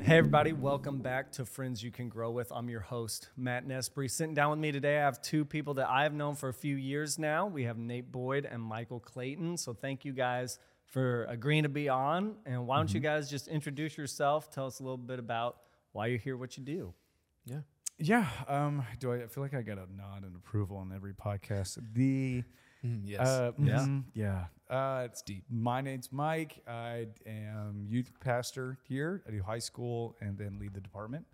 Hey everybody, welcome back to Friends You Can Grow With. I'm your host, Matt Nesbury. Sitting down with me today, I have two people that I've known for a few years now. We have Nate Boyd and Michael Clayton. So thank you guys for agreeing to be on. And why don't you guys just introduce yourself, tell us a little bit about why you're here, what you do. Yeah. I feel like I got a nod and approval on every podcast? It's deep. My name's Mike. I am youth pastor here. I do high school and then lead the department.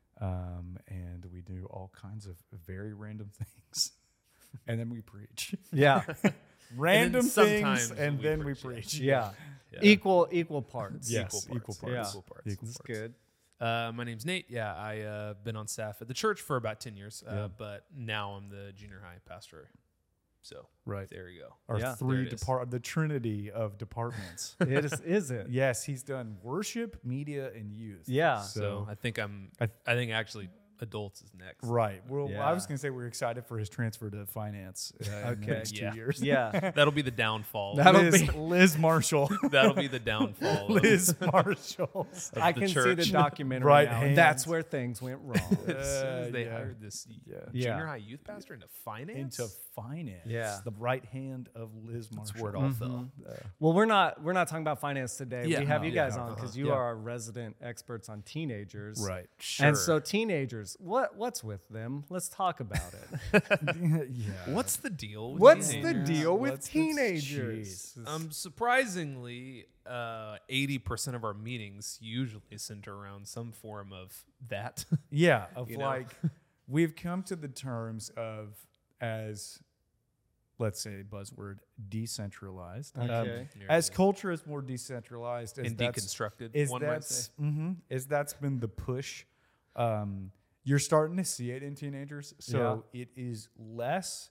And we do all kinds of very random things. And then we preach. Yeah. Random things, sometimes and we then we preach, preach. Yeah. Yeah. Equal parts. Yes, Equal parts. Yeah. Equal parts. That's good. My name's Nate. Yeah, I've been on staff at the church for about 10 years, Yeah. but now I'm the junior high pastor. So Right. there you go. Our Yeah. three There it is. the trinity of departments. Is it? Yes, he's done worship, media, and youth. Yeah. So I think I think actually adults is next. Right. Well, Yeah. I was going to say we're excited for his transfer to finance in the Okay. next 2 Yeah. years. Yeah. That'll be the downfall. That'll Liz Marshall. That'll be the downfall. Liz Marshall. of I the can see church. the documentary Right now. hand. That's where things went wrong. As soon as they yeah. hired this Yeah. junior high youth pastor into finance, Into finance. Yeah. The right hand of Liz Marshall. that's where it all fell. Well, we're not talking about finance today. Yeah, we have no, you yeah, guys on because you yeah. are our resident experts on teenagers. Right. And so teenagers, what's with them? Let's talk about it. Yeah. What's the deal? With What's the teenagers? deal with What's the- teenagers? Jeez. Surprisingly, 80% of our meetings usually center around some form of that. Yeah. Of You know? like, we've come to the terms of as, let's say, buzzword, decentralized. Okay. As culture is more decentralized, as and that's deconstructed, one might say. Is that's been the push. You're starting to see it in teenagers, so it is less.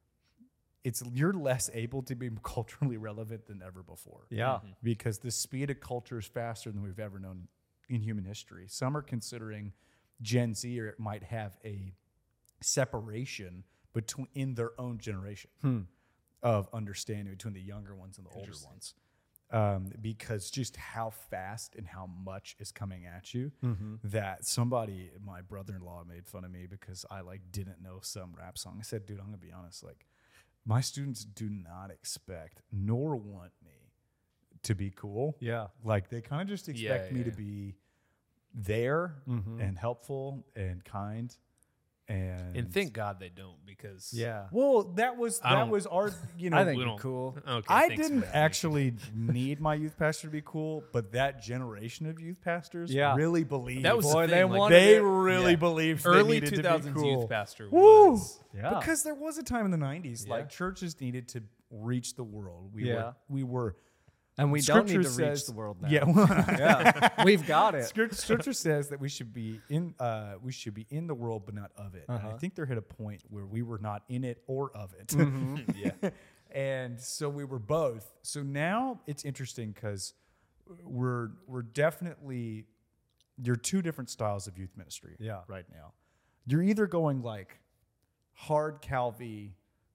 You're less able to be culturally relevant than ever before. Yeah. Because the speed of culture is faster than we've ever known in human history. Some are considering Gen Z or it might have a separation between in their own generation of understanding between the younger ones and the older ones. Because just how fast and how much is coming at you that my brother-in-law made fun of me because I didn't know some rap song. I said, dude, I'm gonna be honest, my students do not expect nor want me to be cool. Yeah. They kind of just expect me to be there and helpful and kind. And thank God they don't, because Well, that was our, I think we you're don't- cool. Okay, I thanks, didn't man. actually need my youth pastor to be cool, but that generation of youth pastors really believed. That was the Boy, thing, they like, wanted they it. really Yeah. believed they early needed to 2000s be cool. youth pastor Woo! was Yeah. Because there was a time in the 90s, Yeah. churches needed to reach the world. We were And we don't need to Scripture reach says- the world now. Yeah, Yeah. We've got it. Scripture says that we should be in the world, but not of it. And I think there hit a point where we were not in it or of it. yeah. And so we were both. So now it's interesting because we're definitely, you're two different styles of youth ministry right now. You're either going hard Calvi,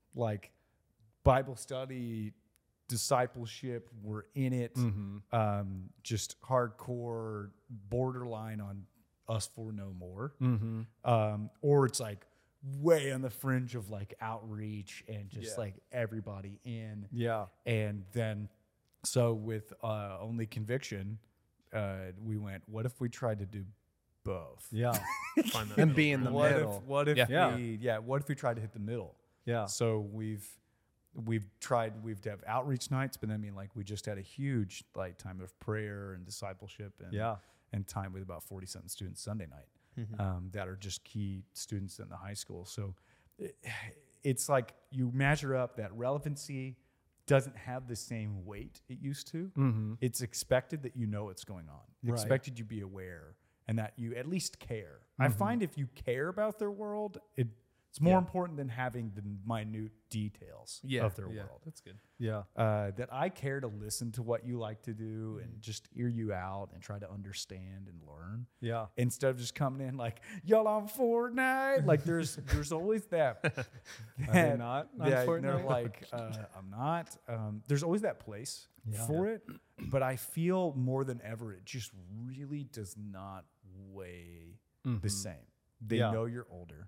Bible study, discipleship, we're in it, just hardcore, borderline on us for no more. Or it's way on the fringe of outreach and just everybody in. Yeah. And then, so with Only Conviction, we went, what if we tried to do both? Yeah. Find that And be middle in the ground. middle. What if Yeah. what if we tried to hit the middle? Yeah. So we've have outreach nights, but we just had a huge time of prayer and discipleship and time with about 40-something students Sunday night that are just key students in the high school. So it's you measure up that relevancy doesn't have the same weight it used to. It's expected that you know what's going on. Right. Expected you be aware and that you at least care. I find if you care about their world, it's more important than having the minute details of their world. That's good. Yeah. That I care to listen to what you like to do and just hear you out and try to understand and learn. Yeah. Instead of just coming in y'all on Fortnite. There's always that. Are they not on Yeah, Fortnite? they're I'm not. There's always that place for it, but I feel more than ever it just really does not way the same. They know you're older,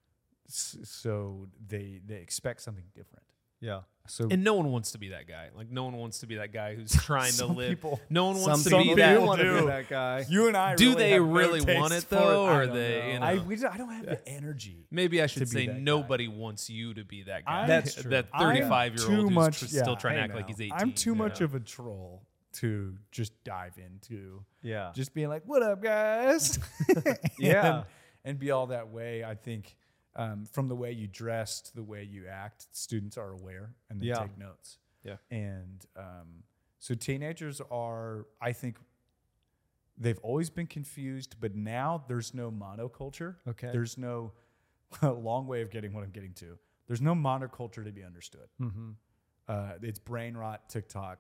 so they expect something different. Yeah. So And no one wants to be that guy. Like, no one wants to be that guy who's trying to live. No one wants to Some be people that. want to be that guy. you and I Do really they have no really taste want it for though, I or don't they? know. You know, I don't have the energy. maybe I to should be say that guy. nobody wants you to be that guy. That's true. That I'm 35-year-old too much- who's still yeah, trying to hey act like now. he's 18. I'm too much Yeah. of a troll to just dive into. Yeah. Just being like, "What up, guys?" Yeah. and be all that way. I think from the way you dress to the way you act, students are aware and they Yeah. take notes. Yeah. And so teenagers are, I think, they've always been confused, but now there's no monoculture. Okay. There's no long way of getting what I'm getting to. There's no monoculture to be understood. It's brain rot. TikTok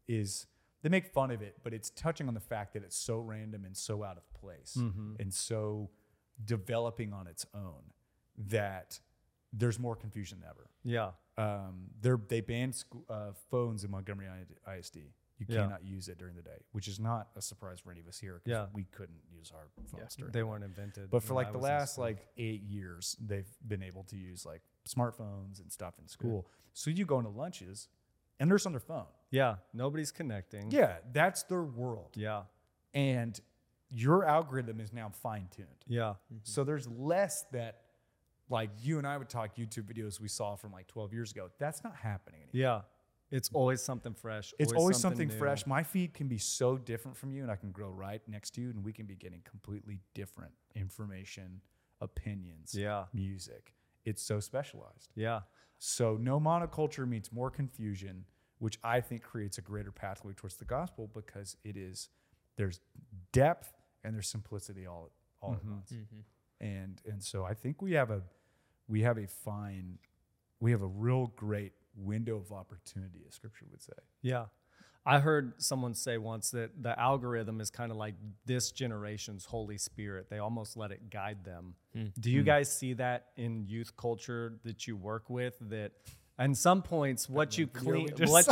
they make fun of it, but it's touching on the fact that it's so random and so out of place and so developing on its own that there's more confusion than ever. Yeah. They banned phones in Montgomery ISD. You cannot use it during the day, which is not a surprise for any of us here because we couldn't use our phones during They the day. weren't invented. But for when like I the was in last school. like 8 years, they've been able to use like smartphones and stuff in school. So you go into lunches and they're just on their phone. Yeah. Nobody's connecting. Yeah, that's their world. Yeah. And your algorithm is now fine tuned. Yeah. So there's less that like you and I would talk YouTube videos we saw from like 12 years ago. That's not happening anymore. Yeah. It's always something fresh. It's always something new. fresh. My feed can be so different from you, and I can grow right next to you, and we can be getting completely different information, opinions, music. It's so specialized. Yeah. So no monoculture means more confusion, which I think creates a greater pathway towards the gospel because there's depth and there's simplicity all at once. And so I think we have a real great window of opportunity, as Scripture would say. Yeah. I heard someone say once that the algorithm is kind of like this generation's Holy Spirit. They almost let it guide them. Do you guys see that in youth culture that you work with? That at some points, what you click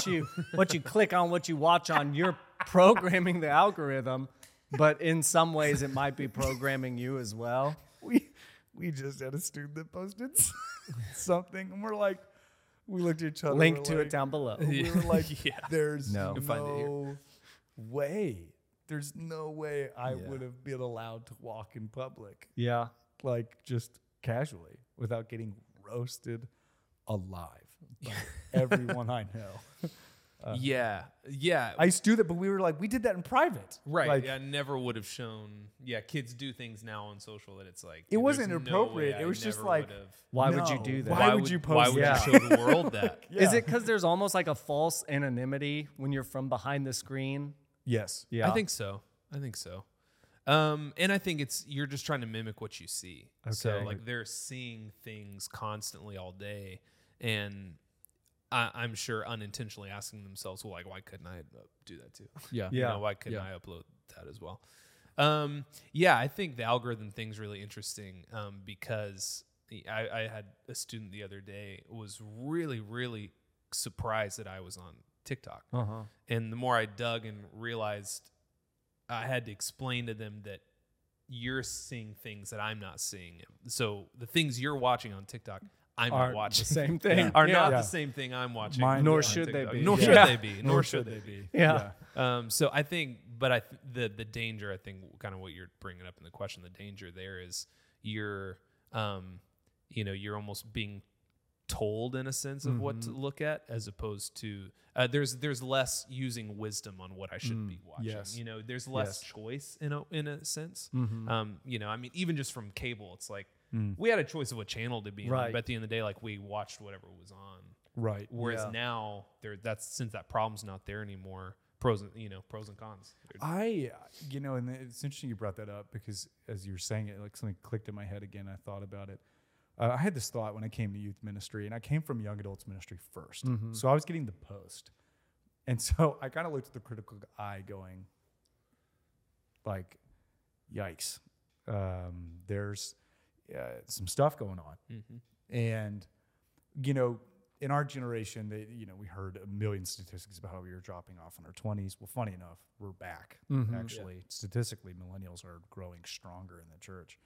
on, what you watch on, you're programming the algorithm, but in some ways it might be programming you as well. We just had a student that posted something, and we looked at each other. Link to it down below. We were like, there's No. no way. There's no way I would have been allowed to walk in public, Yeah. like just casually, without getting roasted alive by everyone I know. Yeah. I used to do that, but we did that in private. Right. Like, I never would have shown. Yeah, kids do things now on social that it's like. It wasn't there's no inappropriate. way It was I just never like, would've- Why no. would you do that? Why would you post Why would that? you show the world that? Is it because there's almost like a false anonymity when you're from behind the screen? Yes. Yeah. I think so. And I think you're just trying to mimic what you see. So Okay. like they're seeing things constantly all day, and I'm sure unintentionally asking themselves, well, like, why couldn't I do that too? Yeah. You Yeah. know, why couldn't I upload that as well? I think the algorithm thing's really interesting because I had a student the other day was really, really surprised that I was on TikTok. And the more I dug and realized I had to explain to them that you're seeing things that I'm not seeing. So the things you're watching on TikTok, I'm not Aren't watching. the same thing. Are Yeah. not the same thing I'm watching. Nor on should they TikTok. be. Nor Yeah. should they be. Nor should they be. Yeah. So I think, but the danger, I think, kind of what you're bringing up in the question, the danger there is you're almost being told in a sense of what to look at, as opposed to there's less using wisdom on what I should be watching. Yes. There's less choice in a sense. Even just from cable, it's like we had a choice of what channel to be Right. on, but at the end of the day, like we watched whatever was on. Right. Whereas now, since that problem's not there anymore, pros and cons. And it's interesting you brought that up because as you were saying it, like something clicked in my head again. I thought about it. I had this thought when I came to youth ministry, and I came from young adults ministry first. So I was getting the post. And so I kind of looked at the critical eye going, like, yikes. There's some stuff going on. And, in our generation, we heard a million statistics about how we were dropping off in our 20s. Well, funny enough, we're back. Actually, statistically, millennials are growing stronger in the church.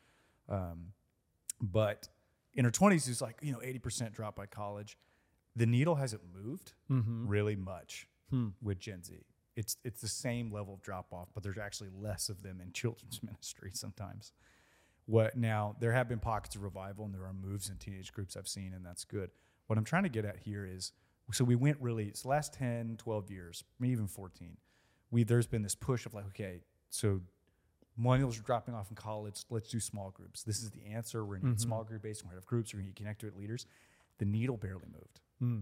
But in our 20s, it's like, 80% drop by college. The needle hasn't moved really much with Gen Z. It's the same level of drop off, but there's actually less of them in children's ministry sometimes. Now, there have been pockets of revival, and there are moves in teenage groups I've seen, and that's good. What I'm trying to get at here is, so we went it's the last 10, 12 years, maybe even 14. There's been this push of like, okay, so millennials are dropping off in college. Let's do small groups. This is the answer. We're going to get small group based. We're going to have groups. We're going to connect with leaders. The needle barely moved,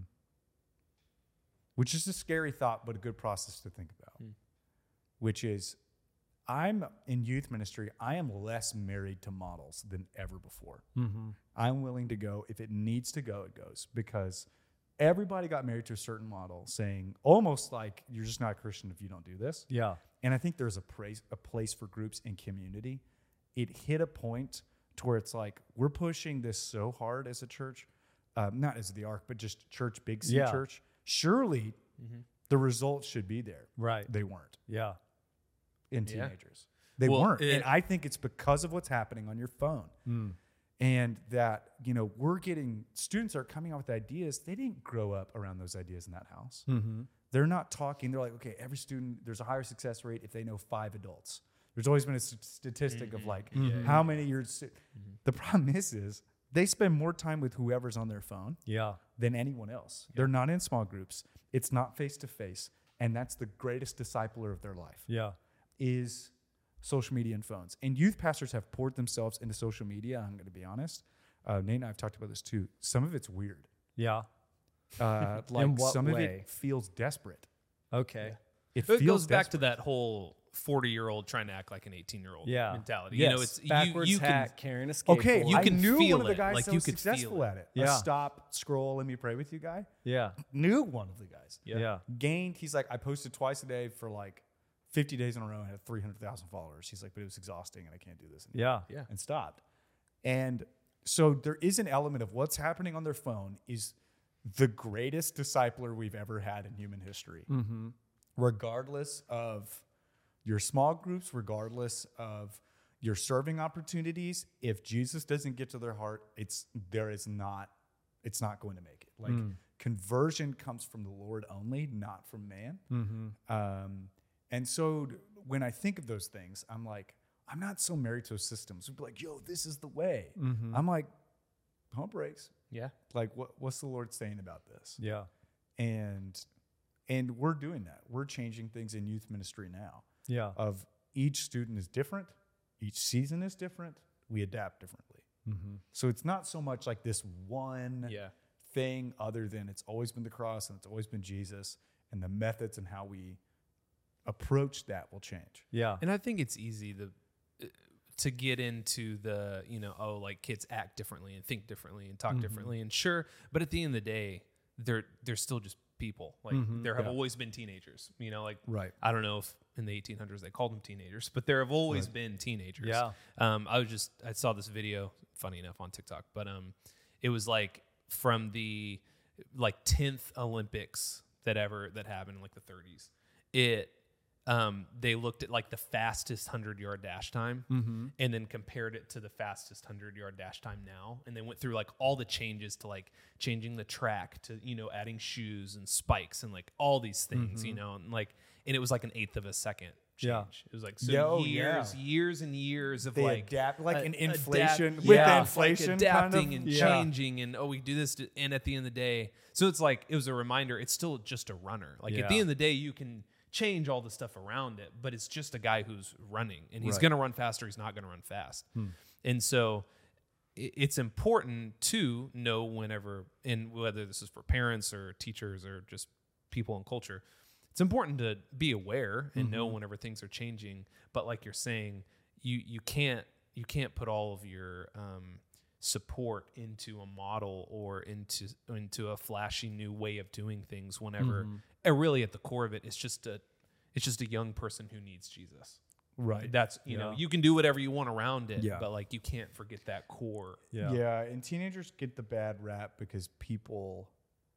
which is a scary thought, but a good process to think about, which is I'm in youth ministry. I am less married to models than ever before. I'm willing to go. If it needs to go, it goes, because everybody got married to a certain model, saying almost like you're just not a Christian if you don't do this. Yeah. And I think there's a place for groups in community. It hit a point to where it's like, we're pushing this so hard as a church, not as the Ark, but just church, big C church. Surely the results should be there. Right. They weren't. Yeah. In teenagers. They weren't. And I think it's because of what's happening on your phone. And that, we're getting, students are coming out with ideas. They didn't grow up around those ideas in that house. They're not talking. They're like, okay, every student, there's a higher success rate if they know 5 adults. There's always been a statistic of like how many years. The problem is they spend more time with whoever's on their phone than anyone else. They're not in small groups. It's not face-to-face. And that's the greatest discipler of their life. Is social media and phones. And youth pastors have poured themselves into social media. I'm going to be honest. Nate and I have talked about this too. Some of it's weird. Yeah. Like In what some way? of it feels desperate. Okay. It It feels goes back desperate. to that whole 40-year-old trying to act like an 18-year-old mentality. Yes. It's backwards you hat, can, carrying a skateboard. Okay, You I can knew feel one of the it. guys Like, that you was could successful feel it. at it. Yeah. Stop, scroll, let me pray with you guy. Yeah. Knew one of the guys. Yeah. Gained, he's like, I posted twice a day for like 50 days in a row and had 300,000 followers. He's like, but it was exhausting and I can't do this anymore. Yeah. And stopped. And so there is an element of what's happening on their phone is the greatest discipler we've ever had in human history. Regardless of your small groups, regardless of your serving opportunities, if Jesus doesn't get to their heart, it's not going to make it. Like conversion comes from the Lord only, not from man. And so when I think of those things, I'm like, I'm not so married to systems. We'd be like, yo, this is the way. I'm like, pump brakes. Yeah. Like, what's the Lord saying about this? Yeah. And we're doing that. We're changing things in youth ministry now. Yeah. Of each student is different. Each season is different. We adapt differently. So it's not so much like this one thing other than it's always been the cross and it's always been Jesus, and the methods and how we approach that will change. Yeah. And I think it's easy to get into the, like kids act differently and think differently and talk differently, and sure, but at the end of the day, they're still just people. Like there have always been teenagers, Right. I don't know if in the 1800s they called them teenagers, but there have always been teenagers. Yeah. I saw this video, funny enough, on TikTok, but it was like from the 10th Olympics that happened in like the 30s. They looked at like the fastest 100-yard dash time and then compared it to the fastest 100-yard dash time now. And they went through like all the changes to like changing the track to, adding shoes and spikes and like all these things, and it was like an eighth of a second change. Yeah. It was like years and years of They like adapt, like an inflation adapt- with yeah, inflation, like adapting kind of. and changing, and we do this, and at the end of the day, so it's like it was a reminder. It's still just a runner. Like at the end of the day, you can change all the stuff around it, but it's just a guy who's running, and he's going to run faster. He's not going to run fast, and so it's important to know whenever, and whether this is for parents or teachers or just people in culture. It's important to be aware and know whenever things are changing. But like you're saying, you can't put all of your support into a model or into a flashy new way of doing things whenever and really at the core of it, it's just a young person who needs Jesus. Right. That's you can do whatever you want around it, Yeah. but like you can't forget that core. Yeah. And teenagers get the bad rap because people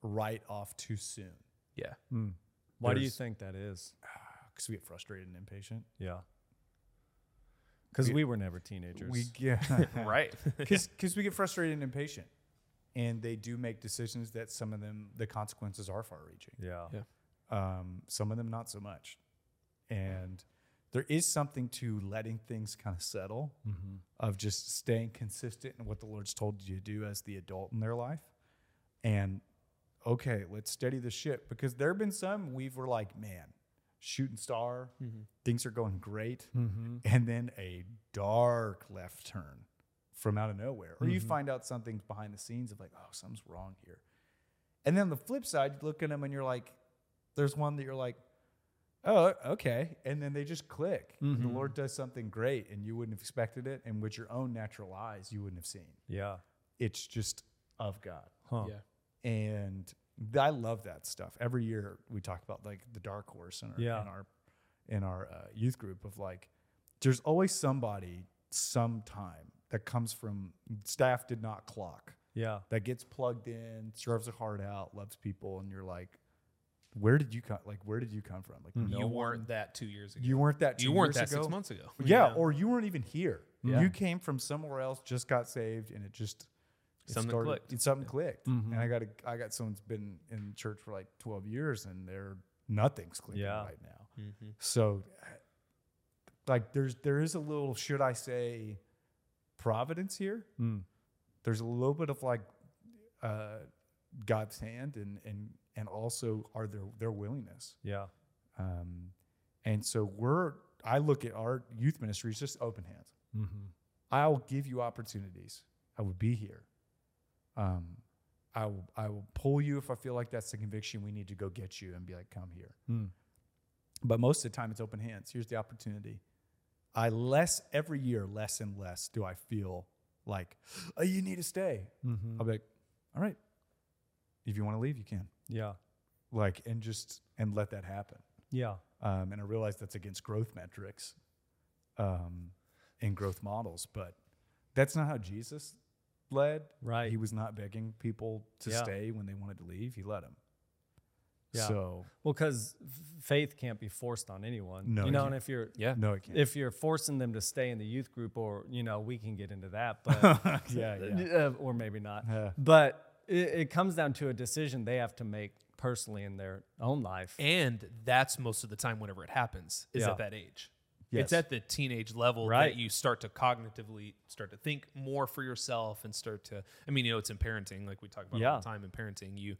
write off too soon. Yeah. Why do you think that is? Because we get frustrated and impatient. Yeah. Because we were never teenagers. Right. Because we get frustrated and impatient. And they do make decisions that some of them, the consequences are far-reaching. Yeah. Some of them not so much. And there is something to letting things kind of settle, of just staying consistent in what the Lord's told you to do as the adult in their life. And, okay, let's steady the ship. Because there have been some were like, man, shooting star, things are going great. And then a dark left turn from out of nowhere. Or you find out something's behind the scenes of like, oh, something's wrong here. And then on the flip side, you look at them and you're like, there's one that you're like, oh, okay. And then they just click. The Lord does something great and you wouldn't have expected it. And with your own natural eyes, you wouldn't have seen. Yeah. It's just of God. Huh. Yeah. And I love that stuff. Every year we talk about like the dark horse in our youth group of like, there's always somebody sometime that comes from staff did not clock. Yeah. That gets plugged in, serves their heart out, loves people. And you're like, where did you come? Like, where did you come from? Like, You weren't that 2 years ago. You weren't that 2 years ago. You weren't that 6 months ago. Yeah. Or you weren't even here. Yeah. You came from somewhere else, just got saved, and something clicked. And I got someone that's been in church for like 12 years and nothing's clicking right now. So like there is a little, should I say, providence here. There's a little bit of like God's hand and also their willingness. Yeah. And so I look at our youth ministry as just open hands. I'll give you opportunities. I will be here. I will pull you if I feel like that's the conviction we need to go get you and be like, come here. But most of the time it's open hands. Here's the opportunity. Every year, less and less do I feel like, oh, you need to stay. I'll be like, all right, if you want to leave, you can. Yeah. Like, and let that happen. Yeah. And I realize that's against growth metrics, and growth models, but that's not how Jesus led. Right. He was not begging people to stay when they wanted to leave. He let them. Yeah. So, well, because faith can't be forced on anyone. No, and if you're no, it can't. if you're forcing them to stay in the youth group, or we can get into that, but or maybe not. But it comes down to a decision they have to make personally in their own life. And that's most of the time whenever it happens is at that age. Yes. It's at the teenage level that you start to cognitively start to think more for yourself and start to, it's in parenting, like we talk about all the time in parenting. You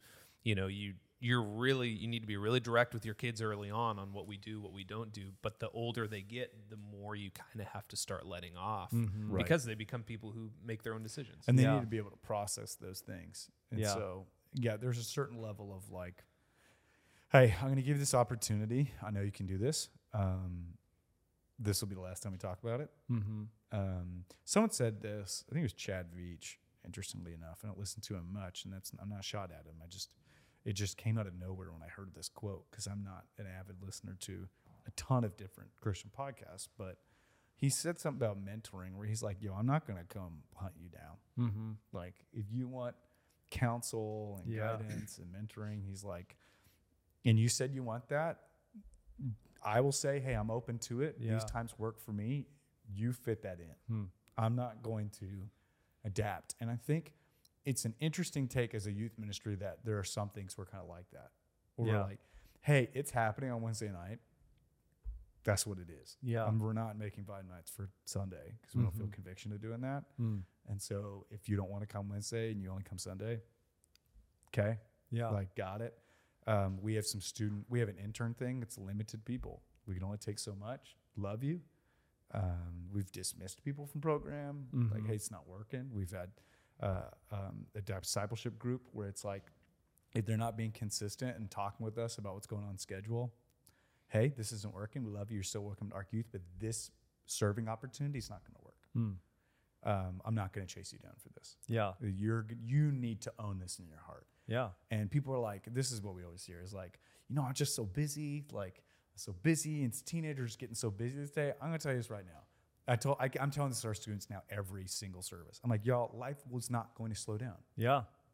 need to be really direct with your kids early on what we do, what we don't do. But the older they get, the more you kind of have to start letting off because they become people who make their own decisions. And they need to be able to process those things. And so, there's a certain level of like, hey, I'm going to give you this opportunity. I know you can do this. This will be the last time we talk about it. Someone said this, I think it was Chad Veach, interestingly enough. I don't listen to him much, and I'm not shot at him. It just came out of nowhere when I heard this quote, because I'm not an avid listener to a ton of different Christian podcasts, but he said something about mentoring where he's like, yo, I'm not going to come hunt you down. Like, if you want counsel and guidance and mentoring, he's like, and you said you want that, I will say, hey, I'm open to it. These times work for me. You fit that in. I'm not going to adapt. And I think it's an interesting take as a youth ministry that there are some things we're kind of like that. Where we're like, hey, it's happening on Wednesday night. That's what it is. Yeah. We're not making Vine Nights for Sunday because we don't feel conviction to doing that. And so if you don't want to come Wednesday and you only come Sunday, okay. Yeah. Like, got it. We have an intern thing. It's limited people. We can only take so much. Love you. We've dismissed people from program. Like, hey, it's not working. We've had a discipleship group where it's like, if they're not being consistent and talking with us about what's going on schedule, hey, this isn't working. We love you. You're still welcome to Arc Youth, but this serving opportunity is not going to work. I'm not going to chase you down for this. Yeah. You need to own this in your heart. Yeah. And people are like, this is what we always hear is like, I'm just so busy. Like, so busy, and teenagers getting so busy this day. I'm going to tell you this right now. I'm telling this to our students now every single service. I'm like, y'all, life was not going to slow down. Yeah.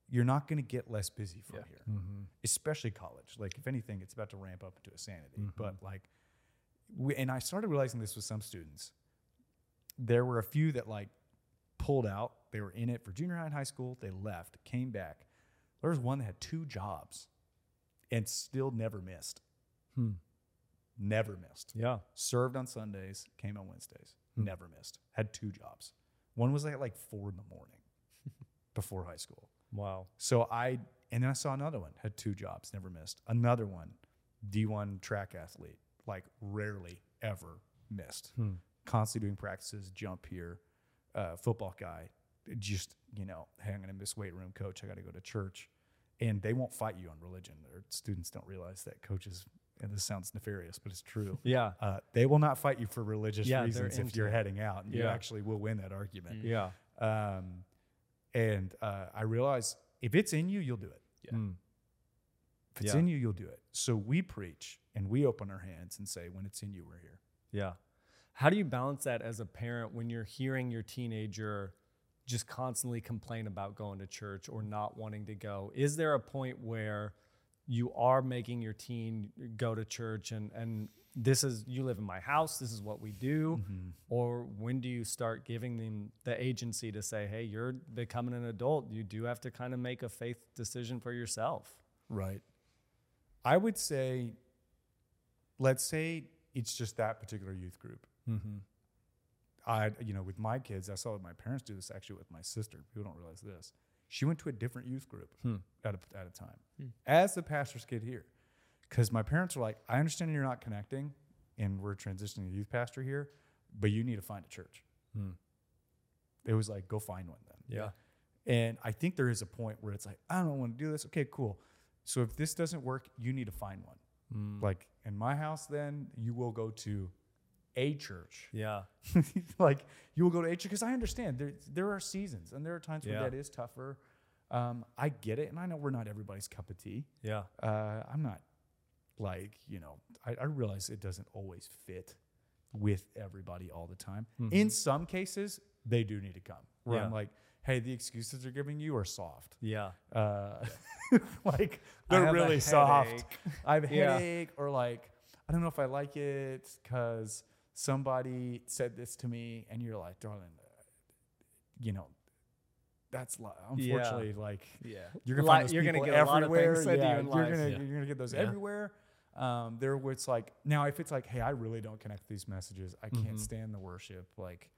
you're not going to get less busy from here, Mm-hmm. especially college. Like, if anything, it's about to ramp up into insanity. But like, and I started realizing this with some students. There were a few that like pulled out. They were in it for junior high and high school. They left, came back. There was one that had 2 jobs and still never missed. Never missed. Yeah. Served on Sundays, came on Wednesdays. Never missed. Had 2 jobs. One was at like 4 in the morning before high school. Wow. So and then I saw another one, had 2 jobs, never missed. Another one, D1 track athlete, like rarely ever missed. Constantly doing practices, jump here, football guy, just, hey, I'm going to miss weight room, coach. I got to go to church. And they won't fight you on religion. Their students don't realize that coaches, and this sounds nefarious, but it's true. Yeah. They will not fight you for religious Yeah, reasons if you're heading out. And you Yeah. actually will win that argument. Yeah. And I realized if it's in you, you'll do it. Yeah. If it's in you, you'll do it. So we preach and we open our hands and say, when it's in you, we're here. Yeah. How do you balance that as a parent when you're hearing your teenager just constantly complain about going to church or not wanting to go? Is there a point where you are making your teen go to church and this is, you live in my house, this is what we do? Or when do you start giving them the agency to say, hey, you're becoming an adult, you do have to kind of make a faith decision for yourself? Right. I would say, let's say it's just that particular youth group. With my kids, I saw my parents do this actually with my sister. People don't realize this. She went to a different youth group at a time as the pastor's kid here. Because my parents were like, I understand you're not connecting and we're transitioning to youth pastor here, but you need to find a church. It was like, go find one then. Yeah. And I think there is a point where it's like, I don't want to do this. Okay, cool. So if this doesn't work, you need to find one. Like in my house, then you will go to a church. Yeah. Like you will go to a church because I understand there are seasons and there are times where that is tougher. I get it. And I know we're not everybody's cup of tea. Yeah. I'm not like, I realize it doesn't always fit with everybody all the time. In some cases, they do need to come. Where I'm like, hey, the excuses they're giving you are soft. Yeah. Like they're really soft. Headache. I have a headache, or like, I don't know if I like it because somebody said this to me, and you're like, darling, that's unfortunately like you're gonna find those people get everywhere. a lot of things said to you in life. You're gonna get those everywhere. There where it's like, now if it's like, hey, I really don't connect with these messages. I can't stand the worship. Like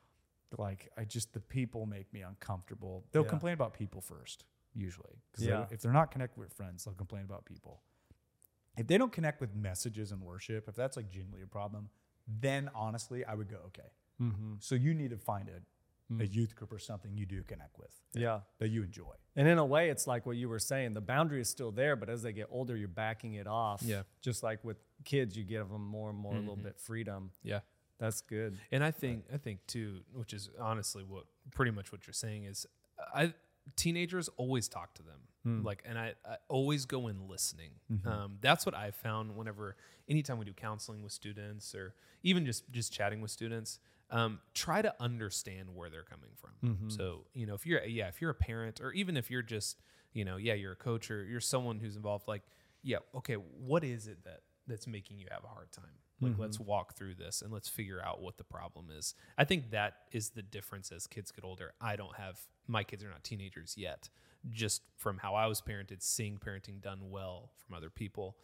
I just, the people make me uncomfortable. They'll complain about people first, usually. Because if they're not connected with friends, they'll complain about people. If they don't connect with messages and worship, if that's like genuinely a problem, then honestly, I would go, okay. So you need to find a youth group or something you do connect with. That you enjoy. And in a way, it's like what you were saying. The boundary is still there, but as they get older, you're backing it off. Yeah. Just like with kids, you give them more and more a little bit freedom. Yeah. That's good. And I think too, which is honestly pretty much what you're saying is, teenagers always talk to them. And I always go in listening. That's what I've found anytime we do counseling with students or even just chatting with students, try to understand where they're coming from. So, if you're a parent, or even if you're just, you're a coach or you're someone who's involved, like, okay, what is it that's making you have a hard time? Like, let's walk through this and let's figure out what the problem is. I think that is the difference as kids get older. My kids are not teenagers yet, just from how I was parented, seeing parenting done well from other people.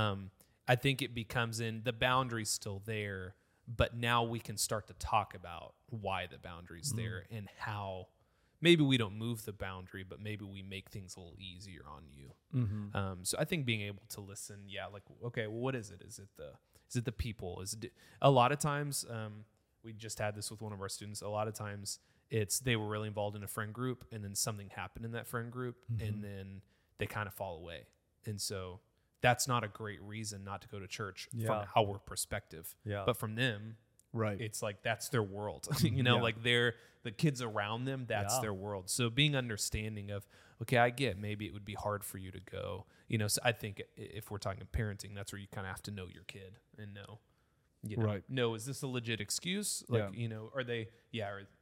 I think it becomes the boundary's still there, but now we can start to talk about why the boundary's there and how maybe we don't move the boundary, but maybe we make things a little easier on you. So I think being able to listen, like, okay, well, what is it? Is it the people? A lot of times, we just had this with one of our students. A lot of times they were really involved in a friend group, and then something happened in that friend group, and then they kind of fall away. And so that's not a great reason not to go to church from our perspective. But from them, right, it's like that's their world. Like the kids around them, that's their world. So being understanding of, okay, I get maybe it would be hard for you to go. So I think if we're talking parenting, that's where you kind of have to know your kid and know, is this a legit excuse? Like, are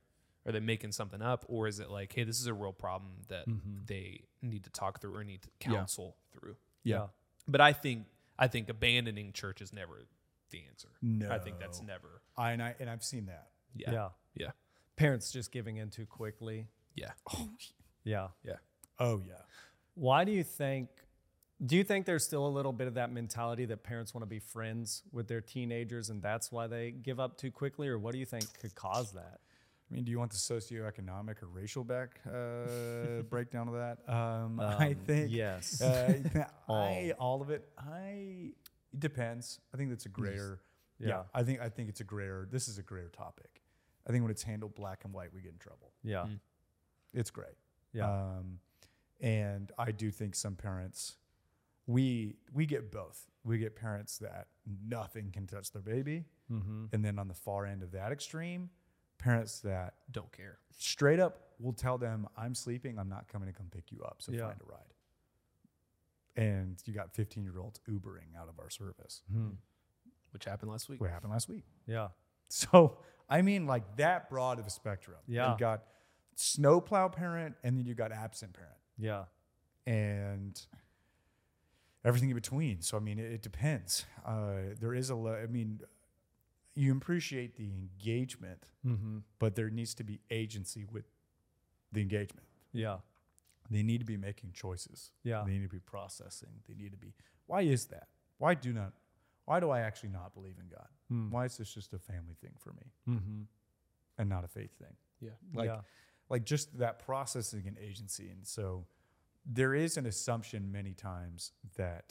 Are they making something up, or is it like, hey, this is a real problem that they need to talk through or need to counsel through? Yeah. But I think abandoning church is never the answer. No. I think that's never. And I've seen that. Yeah. Yeah. Parents just giving in too quickly. Yeah. Yeah. Yeah. Oh yeah. Why do you think there's still a little bit of that mentality that parents want to be friends with their teenagers and that's why they give up too quickly? Or what do you think could cause that? I mean, do you want the socioeconomic or racial breakdown of that? I think yes. All of it. It depends. I think that's a grayer. Yeah. I think it's a grayer. This is a grayer topic. I think when it's handled black and white, we get in trouble. Yeah. It's great. Yeah. And I do think some parents, we get both. We get parents that nothing can touch their baby, and then on the far end of that extreme, parents that Don't care. straight up will tell them, I'm sleeping, I'm not coming to come pick you up, so find a ride. And you got 15-year-olds Ubering out of our service. Which happened last week. What happened last week? Yeah. So, I mean, like that broad of a spectrum. Yeah. You got snowplow parent, and then you got absent parent. Yeah. And everything in between. So, I mean, it depends. There is you appreciate the engagement, but there needs to be agency with the engagement. Yeah. They need to be making choices. Yeah. They need to be processing. They need to be, why is that? Why do I actually not believe in God? Why is this just a family thing for me and not a faith thing? Yeah. Like just that processing and agency. And so there is an assumption many times that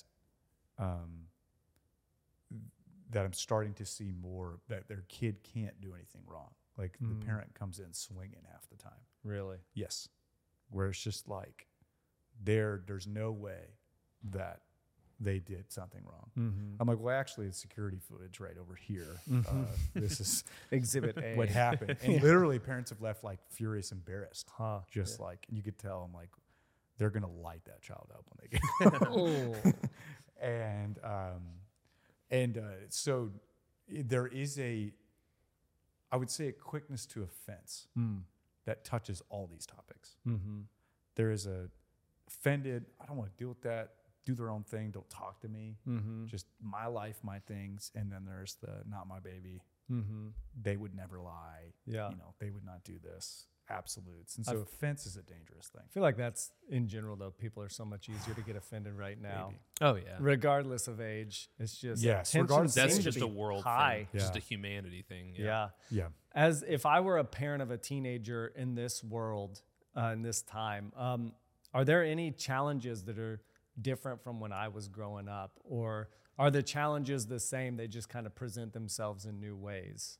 that I'm starting to see more that their kid can't do anything wrong. Like the parent comes in swinging half the time. Really? Yes. Where it's just like there's no way that they did something wrong. I'm like, well, actually, it's security footage right over here. This is Exhibit A. what happened. And literally, parents have left like furious, embarrassed. Just like, you could tell, I'm like, they're going to light that child up when they get And so there is I would say a quickness to offense that touches all these topics. There is a offended, I don't want to deal with that, do their own thing, don't talk to me, just my life, my things. And then there's the not my baby. They would never lie. Yeah. They would not do this. Absolutes. And so offense is a dangerous thing. I feel like that's in general though. People are so much easier to get offended right now. Maybe. Oh yeah. Regardless of age, it's just regardless. That's seem to just be a world high. thing, just a humanity thing. Yeah. Yeah. As if I were a parent of a teenager in this world, in this time, are there any challenges that are different from when I was growing up, or are the challenges the same? They just kind of present themselves in new ways.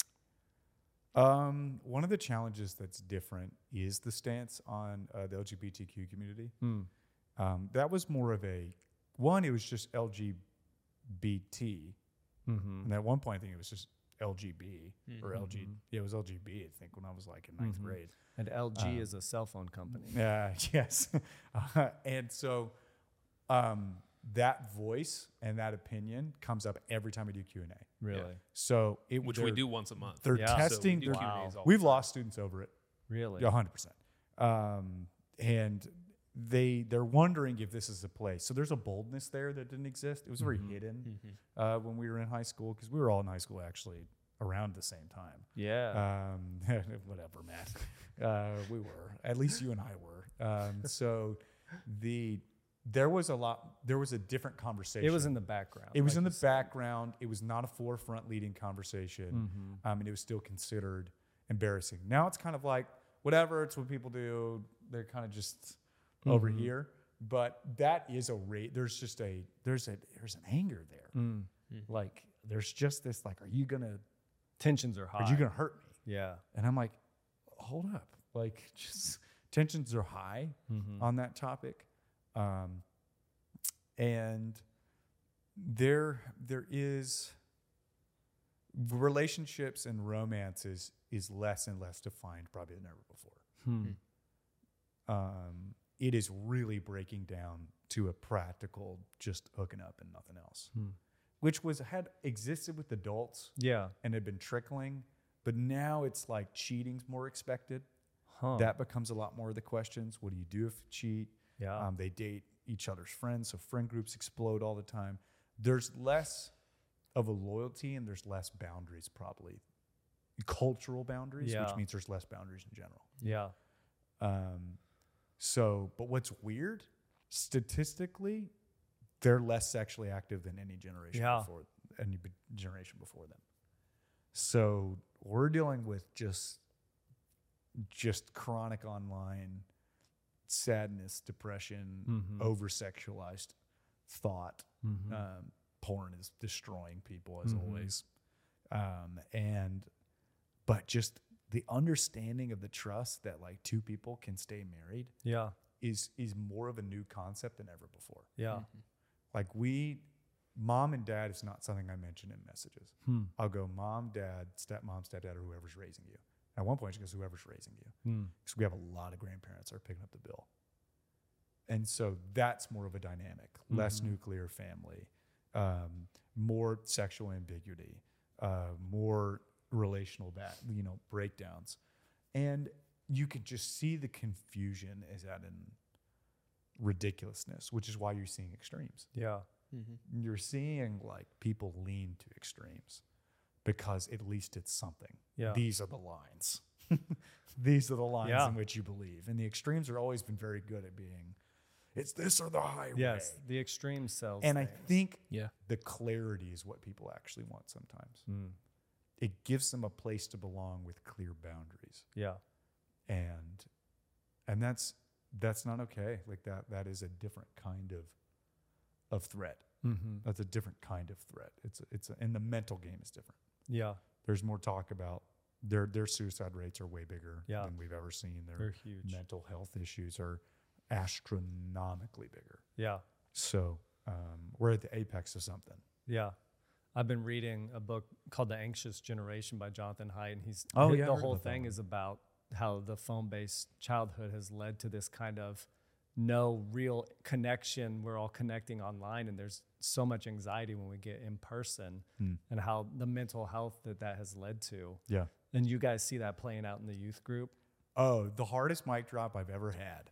One of the challenges that's different is the stance on the LGBTQ community. That was more of it was just LGBT. And at one point, I think it was just LGB or LG. Yeah, it was LGB, I think, when I was like in ninth grade. And LG is a cell phone company. Yes. And so that voice and that opinion comes up every time we do Q&A. Really? Yeah. So Which we do once a month. They're Yeah. testing. So we do Q&As all We've the time. lost students over it. Really? 100%. And they're wondering if this is a place. So there's a boldness there that didn't exist. It was very hidden when we were in high school, because we were all in high school actually around the same time. Yeah. Whatever, Matt. We were. At least you and I were. So there was a different conversation. It was in the background. It was in the background. It was not a forefront leading conversation. And it was still considered embarrassing. Now it's kind of like, whatever, it's what people do. They're kind of just over here. But that is there's an anger there. Like, there's just this, like, Tensions are high. are you gonna hurt me? Yeah. And I'm like, hold up. Like, just tensions are high on that topic. And there is relationships and romances is less and less defined probably than ever before. It is really breaking down to a practical, just hooking up and nothing else, which had existed with adults Yeah. and had been trickling, But now it's like cheating's more expected. That becomes a lot more of the questions. What do you do if you cheat? Yeah. They date each other's friends, so friend groups explode all the time. There's less of a loyalty and there's less boundaries, probably cultural boundaries, which means there's less boundaries in general. Yeah. But what's weird, statistically, they're less sexually active than any generation before them. So we're dealing with just chronic online sadness, depression, over-sexualized thought. Porn is destroying people as always. But just the understanding of the trust that like two people can stay married is more of a new concept than ever before. Yeah. Like mom and dad is not something I mention in messages. I'll go mom, dad, stepmom, stepdad, or whoever's raising you. At one point, she goes, whoever's raising you. Because we have a lot of grandparents that are picking up the bill. And so that's more of a dynamic, less nuclear family, more sexual ambiguity, more relational breakdowns. And you could just see the confusion is at an ridiculousness, which is why you're seeing extremes. Yeah. You're seeing like people lean to extremes because at least it's something. Yeah. These are the lines. These are the lines in which you believe. And the extremes have always been very good at being, it's this or the highway. Yes, the extreme sells. And things. I think the clarity is what people actually want sometimes. It gives them a place to belong with clear boundaries. Yeah. And that's not okay. Like that is a different kind of threat. That's a different kind of threat. And the mental game is different. Yeah. There's more talk about their suicide rates are way bigger than we've ever seen. They're huge. Mental health issues are astronomically bigger. Yeah. So we're at the apex of something. Yeah. I've been reading a book called The Anxious Generation by Jonathan Haidt, and the whole thing is about how the phone-based childhood has led to this kind of no real connection. We're all connecting online, and there's so much anxiety when we get in person, and how the mental health that has led to. Yeah. And you guys see that playing out in the youth group? Oh, the hardest mic drop I've ever had.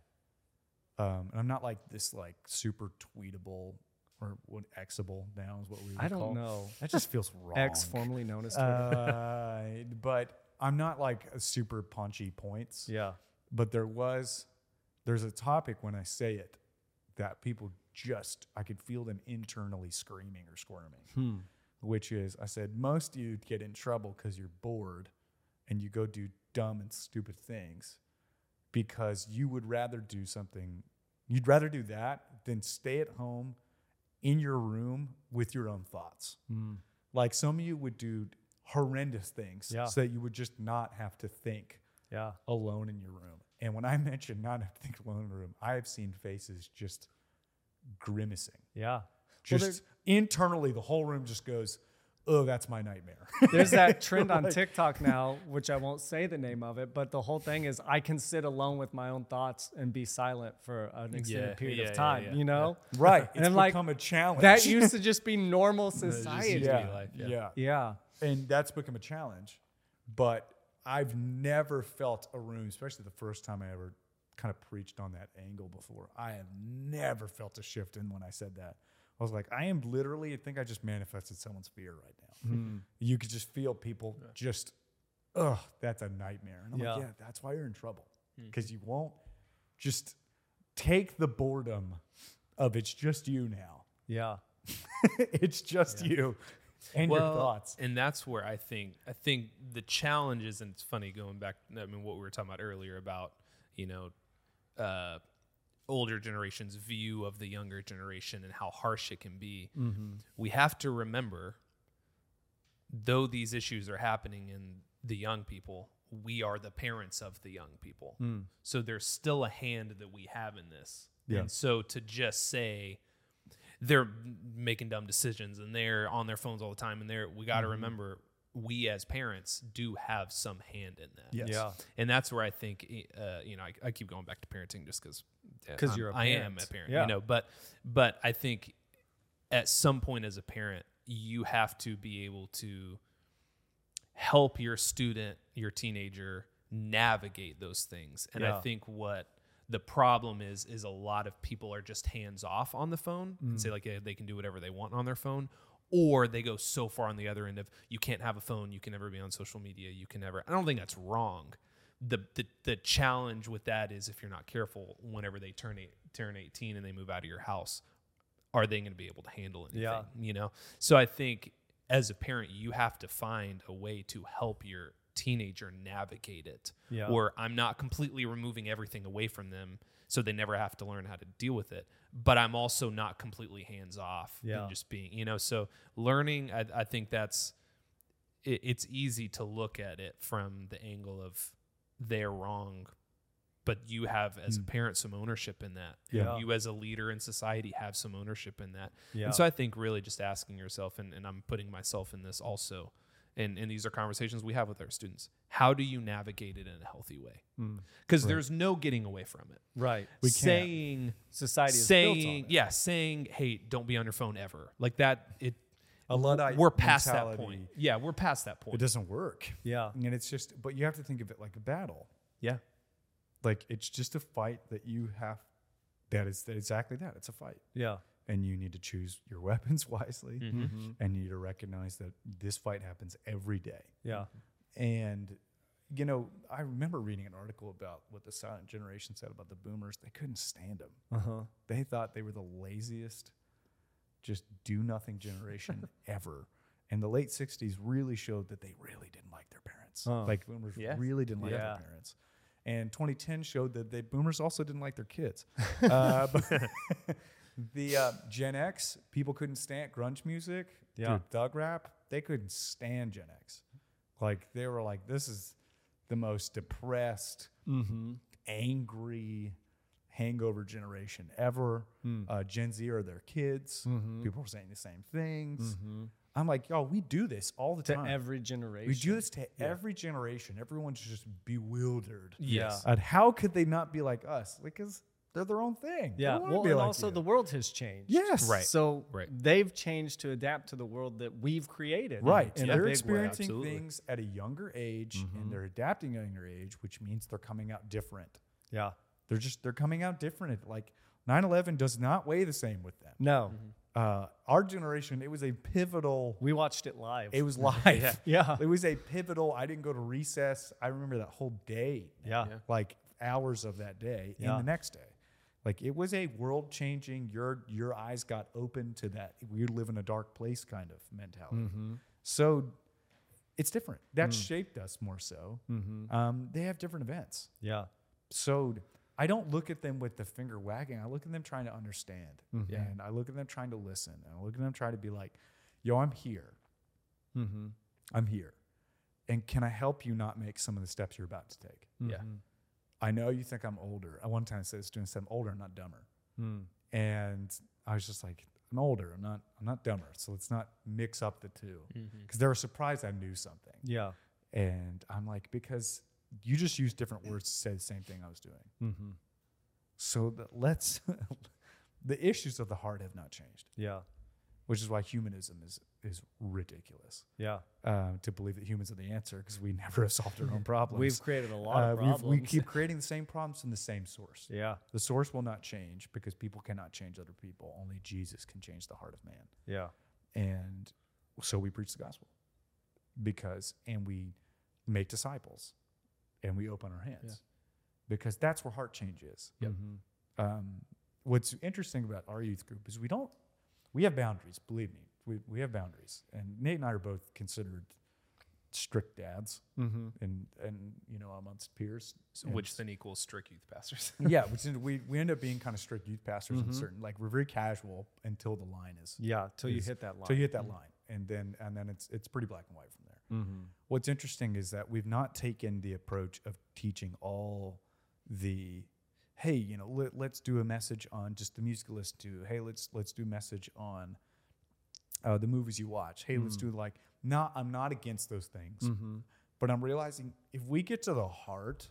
And I'm not like this like super tweetable or what Xable now is what we would I don't call. know. That just feels wrong. X, formerly known as Twitter. But I'm not like a super punchy points. Yeah. But there's a topic when I say it that people I could feel them internally screaming or squirming, which is, I said, most of you get in trouble because you're bored and you go do dumb and stupid things because you would rather do something. You'd rather do that than stay at home in your room with your own thoughts. Like some of you would do horrendous things so that you would just not have to think alone in your room. And when I mention not have to think alone in the room, I have seen faces just grimacing. Yeah. Just internally, the whole room just goes, oh, that's my nightmare. There's that trend on TikTok now, which I won't say the name of it, but the whole thing is I can sit alone with my own thoughts and be silent for an extended period of time, you know? Yeah. Right. And it's I'm become a challenge. That used to just be normal society. Yeah. And that's become a challenge. But I've never felt a room, especially the first time I ever kind of preached on that angle before. I have never felt a shift in when I said that. I was like, I think I just manifested someone's fear right now. You could just feel people just, that's a nightmare. And I'm like, that's why you're in trouble. Because you won't just take the boredom of it's just you now. Yeah. It's just you and your thoughts. And that's where I think the challenge is, and it's funny going back, what we were talking about earlier about, older generation's view of the younger generation and how harsh it can be. We have to remember, though these issues are happening in the young people, we are the parents of the young people. So there's still a hand that we have in this. And so to just say they're making dumb decisions and they're on their phones all the time and we got to remember, we as parents do have some hand in that. Yes. Yeah. And that's where I think, I keep going back to parenting just because I am a parent, but I think at some point as a parent, you have to be able to help your student, your teenager navigate those things. And I think what the problem is a lot of people are just hands off on the phone and say like, yeah, they can do whatever they want on their phone. Or they go so far on the other end of, you can't have a phone, you can never be on social media, you can never. I don't think that's wrong. The challenge with that is if you're not careful, whenever they turn 18 and they move out of your house, are they going to be able to handle anything? Yeah. You know? So I think as a parent, you have to find a way to help your teenager navigate it. Yeah. Or I'm not completely removing everything away from them so they never have to learn how to deal with it, but I'm also not completely hands off and just being, you know, so learning, I think it's easy to look at it from the angle of they're wrong, but you have as a parent some ownership in that. Yeah. You as a leader in society have some ownership in that. Yeah. And so I think really just asking yourself, and I'm putting myself in this also, and these are conversations we have with our students. How do you navigate it in a healthy way? Because there's no getting away from it. Right. We saying society is built on it. Yeah, saying, hey, don't be on your phone ever. Like that, A Luddite we're past that mentality. point. Yeah, we're past that point. It doesn't work. Yeah. And it's just, but you have to think of it like a battle. Yeah. Like it's just a fight that you have. That is exactly that. It's a fight. Yeah. And you need to choose your weapons wisely. Mm-hmm. And you need to recognize that this fight happens every day. Yeah. And, you know, I remember reading an article about what the silent generation said about the boomers. They couldn't stand them. Uh-huh. They thought they were the laziest, just do nothing generation ever. And the late 60s really showed that they really didn't like their parents. Like boomers really didn't like their parents. And 2010 showed that the boomers also didn't like their kids. But the Gen X, people couldn't stand grunge music, dude, thug rap. They couldn't stand Gen X. Like they were like, this is the most depressed, angry, hangover generation ever. Gen Z are their kids. People were saying the same things. I'm like, y'all, we do this all the time. To every generation. We do this to every generation. Everyone's just bewildered. Yes. And how could they not be like us? Because they're their own thing. They Yeah. don't wanna Well, be and like also you. the world has changed. Yes. Right. So Right. they've changed to adapt to the world that we've created. Right. In a They're big way. experiencing Absolutely. things at a younger age and they're adapting at a younger age, which means they're coming out different. Yeah. They're coming out different. Like 9/11 does not weigh the same with them. No. Our generation, it was a pivotal. We watched it live. It was live. Yeah. It was a pivotal. I didn't go to recess. I remember that whole day. Yeah. Like hours of that day and the next day. Like it was a world changing, your eyes got open to that we live in a dark place kind of mentality. So it's different. That shaped us more so. They have different events. Yeah. So I don't look at them with the finger wagging. I look at them trying to understand. And I look at them trying to listen. And I look at them trying to be like, yo, I'm here. I'm here. And can I help you not make some of the steps you're about to take? Yeah. I know you think I'm older. I one time said to students, I'm older, I'm not dumber. And I was just like, I'm older, I'm not dumber. So let's not mix up the two. Because they were surprised I knew something. Yeah. And I'm like, because you just used different words to say the same thing I was doing. So the issues of the heart have not changed. Yeah. Which is why humanism is ridiculous. Yeah. To believe that humans are the answer because we never have solved our own problems. We've created a lot of problems. We keep creating the same problems from the same source. Yeah. The source will not change because people cannot change other people. Only Jesus can change the heart of man. Yeah. And so we preach the gospel and we make disciples and we open our hands because that's where heart change is. Yep. What's interesting about our youth group is we have boundaries, believe me. We have boundaries. And Nate and I are both considered strict dads and amongst peers. Which then equals strict youth pastors. Yeah, we end up being kind of strict youth pastors in certain, like we're very casual until the line is. Yeah, till you hit that line. Till you hit that line. And then it's pretty black and white from there. What's interesting is that we've not taken the approach of teaching all the, hey, let's do a message on just the music you listen to. Hey, let's do a message on the movies you watch. Hey, let's do I'm not against those things, but I'm realizing if we get to the heart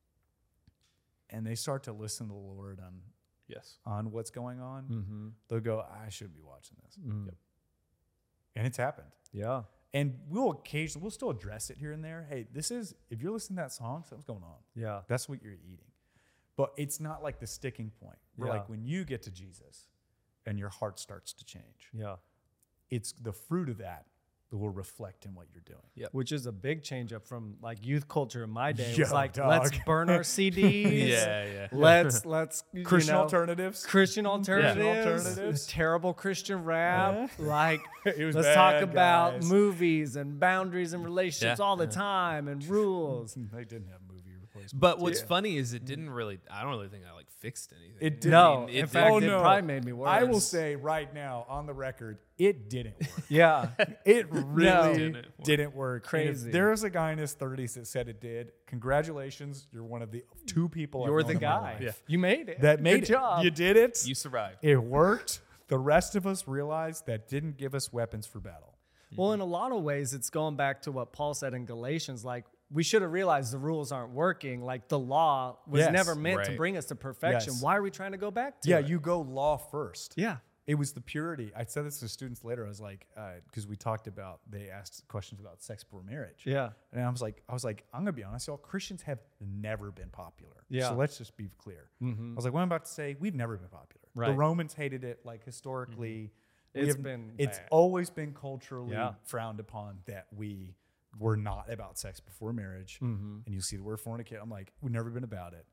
and they start to listen to the Lord on what's going on, they'll go, I shouldn't be watching this. And it's happened. Yeah. And we'll still address it here and there. Hey, if you're listening to that song, something's going on. Yeah. That's what you're eating. But it's not like the sticking point. Where like when you get to Jesus and your heart starts to change. Yeah. It's the fruit of that will reflect in what you're doing. Yep. Which is a big change up from like youth culture in my day. It Yo, was like, dog. let's burn our CDs. Yeah. Let's Christian alternatives. Christian alternatives. alternatives. Terrible Christian rap. Like, It was let's bad, talk about guys. movies and boundaries and relationships Yeah. all the time and rules. They didn't have movie replacement. But what's funny is it didn't really. I don't really think I like fixed anything. It didn't. No, it in did- fact, Oh, it no. probably made me worse. I will say right now on the record, it didn't work. Yeah. It really Didn't didn't work. And Crazy. if there's a guy in his 30s that said it did, congratulations. You're one of the 2 people I've You're known the in my guy. life Yeah. You made it. that made Good it. job. You did it. You survived. It worked. The rest of us realized that didn't give us weapons for battle. Well, in a lot of ways, it's going back to what Paul said in Galatians. Like, we should have realized the rules aren't working. Like, the law was Yes. never meant to Right. bring us to perfection. Yes. Why are we trying to go back to Yeah, it? you go law first. Yeah. It was the purity. I said this to students later. I was like, because we talked about, they asked questions about sex before marriage. Yeah. And I was like, I'm gonna be honest, y'all. Christians have never been popular. Yeah. So let's just be clear. I was like, what I'm about to say, we've never been popular. Right. The Romans hated it. Like historically, It's always been culturally Yeah. frowned upon that we were not about sex before marriage. And you see the word fornicate. I'm like, we've never been about it.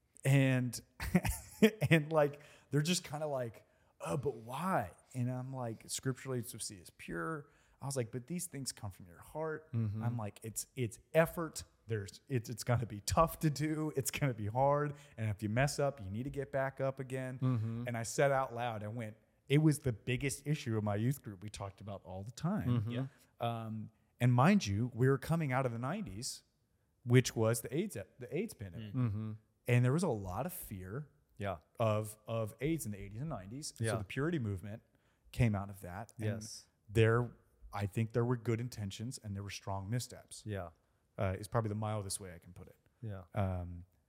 And and like they're just kind of like, oh, but why? And I'm like, scripturally, it's to see as pure. I was like, but these things come from your heart. I'm like, it's effort. It's gonna be tough to do. It's gonna be hard. And if you mess up, you need to get back up again. And I said out loud, I went, it was the biggest issue of my youth group. We talked about all the time. Yeah. And mind you, we were coming out of the 90s, which was the AIDS pandemic. And there was a lot of fear Yeah. of AIDS in the 80s and 90s. Yeah. So the purity movement came out of that. And Yes. I think there were good intentions and there were strong missteps. Yeah. Is probably the mildest way I can put it. Yeah.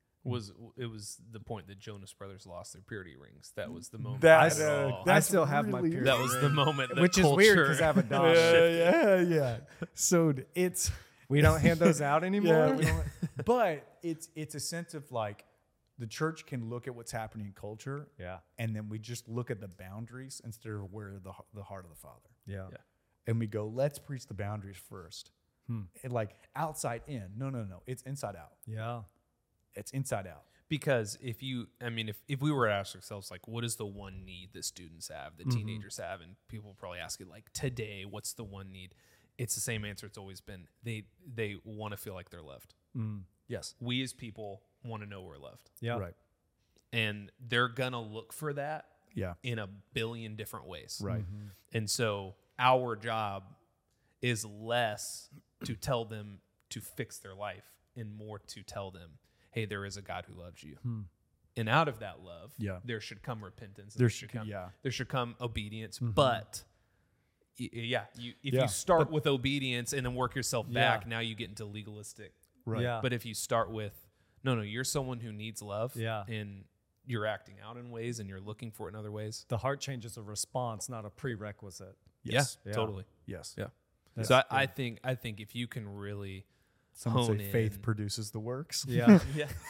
It was the point that Jonas Brothers lost their purity rings. That was the moment. That, I still have my period. That was the moment. That Which is weird culture- because I have a dog. yeah. So it's We don't hand those out anymore. but it's a sense of like the church can look at what's happening in culture, Yeah. and then we just look at the boundaries instead of where the heart of the Father. Yeah. Yeah. And we go, let's preach the boundaries first. And like outside in. No. It's inside out. Yeah. It's inside out. Because if we were to ask ourselves, like, what is the one need that students have, that teenagers have, and people probably ask it, like, today, what's the one need? It's the same answer it's always been. They want to feel like they're loved. Yes. We as people want to know we're loved. Yeah. Right. And they're going to look for that Yeah. in a billion different ways. Right. And so our job is less to tell them to fix their life and more to tell them, hey, there is a God who loves you. And out of that love, Yeah. there should come repentance. And There there should- should come, yeah. there should come obedience. But if Yeah. you start with obedience and then work yourself back, Yeah. now you get into legalistic. Right. Yeah. But if you start with, no, you're someone who needs love, Yeah. and you're acting out in ways and you're looking for it in other ways. The heart change is a response, not a prerequisite. Yes. Yeah, totally. Yes. Yeah. That's So I think if you can really Someone hone say faith in- produces the works. Yeah.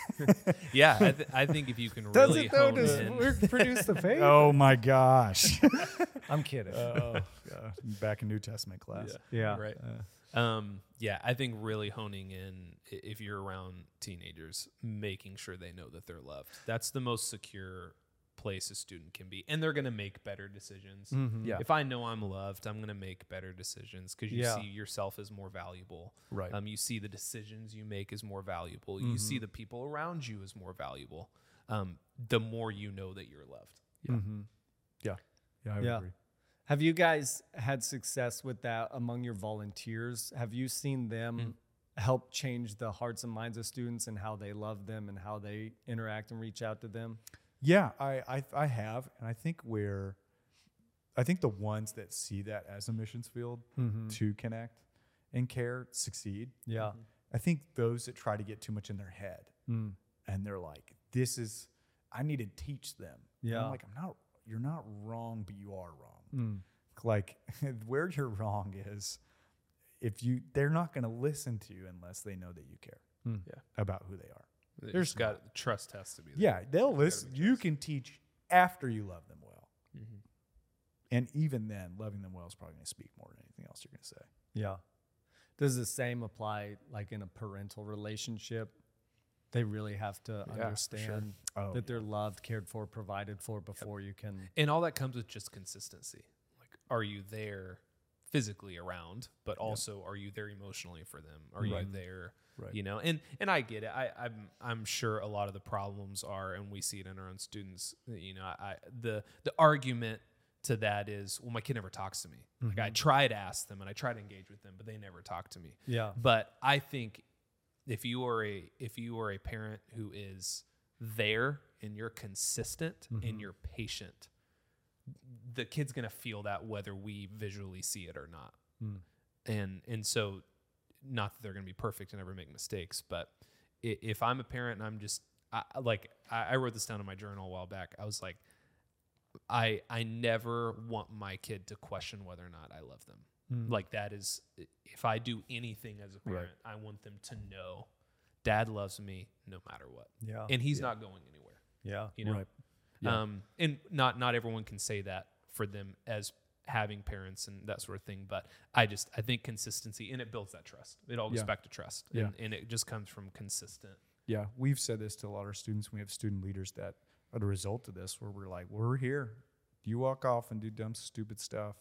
yeah, I think if you can Does really it though? hone Does in, work produce the faith? Oh my gosh. I'm kidding. Back in New Testament class. yeah. right. I think really honing in, if you're around teenagers, making sure they know that they're loved. That's the most secure place a student can be, and they're going to make better decisions. Yeah. If I know I'm loved, I'm going to make better decisions because you Yeah. see yourself as more valuable. Right. You see the decisions you make as more valuable. You see the people around you as more valuable. The more you know that you're loved. Yeah. Yeah. I would Yeah. agree. Have you guys had success with that among your volunteers? Have you seen them help change the hearts and minds of students and how they love them and how they interact and reach out to them? Yeah, I have, and I think the ones that see that as a missions field to connect and care succeed. Yeah. I think those that try to get too much in their head and they're like, I need to teach them. And Yeah. I'm like, you're not wrong, but you are wrong. Like where you're wrong is they're not going to listen to you unless they know that you care about who they are. There's got trust has to be there. Yeah, they'll listen. You can teach after you love them well. Mm-hmm. And even then, loving them well is probably going to speak more than anything else you're going to say. Yeah. Does the same apply like in a parental relationship? They really have to understand that they're loved, cared for, provided for before you can. And all that comes with just consistency. Like, are you there physically around, but also are you there emotionally for them? Are you there, you know? And I get it. I'm sure a lot of the problems are, and we see it in our own students, you know, the argument to that is, well, my kid never talks to me. Like, I try to ask them and I try to engage with them, but they never talk to me. Yeah. But I think if you are a parent who is there and you're consistent and you're patient, the kid's going to feel that whether we visually see it or not. And so, not that they're going to be perfect and never make mistakes, but if I'm a parent and I'm just I wrote this down in my journal a while back. I was like, I never want my kid to question whether or not I love them. Like, that is, if I do anything as a parent, I want them to know Dad loves me no matter what. Yeah. And he's not going anywhere. Yeah. You know? Right. Yeah. And not everyone can say that for them as having parents and that sort of thing. But I think consistency, and it builds that trust. It all goes back to trust. Yeah. And it just comes from consistent. Yeah. We've said this to a lot of our students. We have student leaders that are the result of this, where we're like, we're here. You walk off and do dumb, stupid stuff.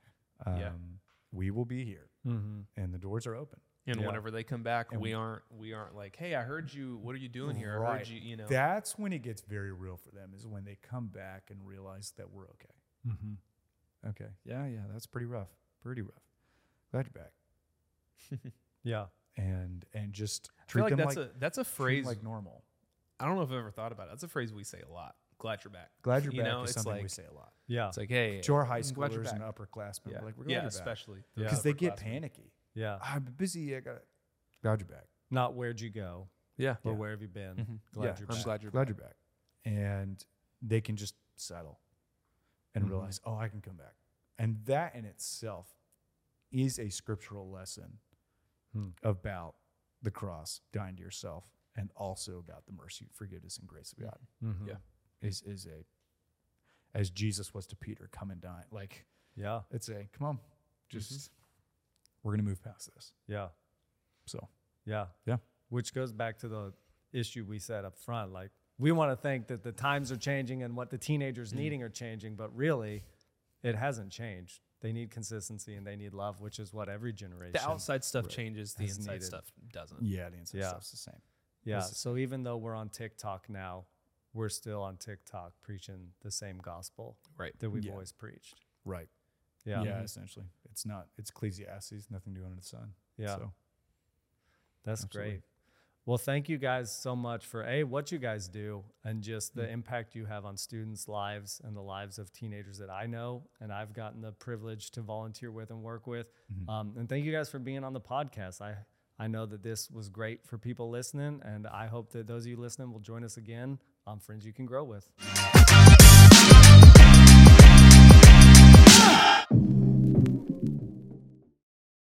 We will be here, and the doors are open. And whenever they come back, we aren't like, hey, I heard you. What are you doing here? Right. I heard you. You know, that's when it gets very real for them. Is when they come back and realize that we're okay. Okay. Yeah. That's pretty rough. Pretty rough. Glad you're back. Yeah. And just treat them like that's a phrase like normal. I don't know if I've ever thought about it. That's a phrase we say a lot. Glad you're back. Glad you're you back know, is it's something like, we say a lot. Yeah. It's like, hey, to our high glad you're schoolers back. and upperclassmen, we're like, we're glad yeah, you're especially back. Because they get panicky. Yeah. I'm busy. I got glad you're back. Not where'd you go? Yeah. Or where have you been? Glad you're back. I'm glad you're glad you're back. And they can just settle and realize, oh, I can come back. And that in itself is a scriptural lesson about the cross, dying to yourself, and also about the mercy, forgiveness, and grace of God. Yeah. Is a, as Jesus was to Peter, come and die. Like, it's a, come on, just, we're going to move past this. Yeah. So, yeah. Which goes back to the issue we said up front. Like, we want to think that the times are changing and what the teenagers needing are changing, but really it hasn't changed. They need consistency and they need love, which is what every generation. The outside stuff changes, the inside stuff doesn't. Yeah, the inside stuff's the same. Yeah. So even though we're on TikTok now, we're still on TikTok preaching the same gospel that we've always preached. Right. Yeah. Yeah, essentially. It's Ecclesiastes, nothing new under the sun. Yeah. So, that's great. Well, thank you guys so much for what you guys do and just the impact you have on students' lives and the lives of teenagers that I know and I've gotten the privilege to volunteer with and work with. And thank you guys for being on the podcast. I know that this was great for people listening, and I hope that those of you listening will join us again on Friends You Can Grow With.